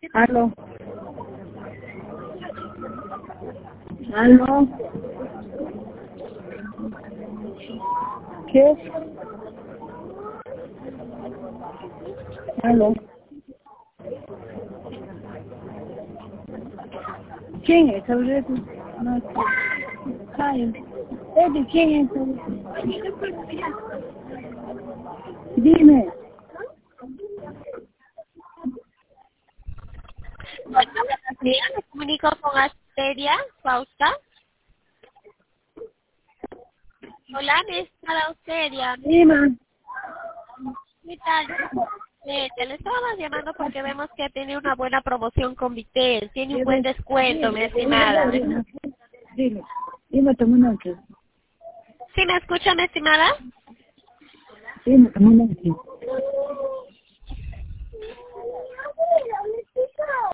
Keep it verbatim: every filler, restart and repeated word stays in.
Aló. Aló. ¿Qué? Aló. ¿Quién es? ¿Sobre tú? No sé. Ay, Eddie, ¿quién es? Dime. Bueno, buenos días, me comunico con Asteria Fausta. Hola, mi estimada Asteria. Dime. ¿Qué tal? Eh, te le estábamos llamando porque vemos que tiene una buena promoción con Vitel. Tiene un buen Dime. descuento, mi estimada. Dime. Dime. Dime tu nombre. ¿Sí me escucha, mi estimada? Dime tu nombre.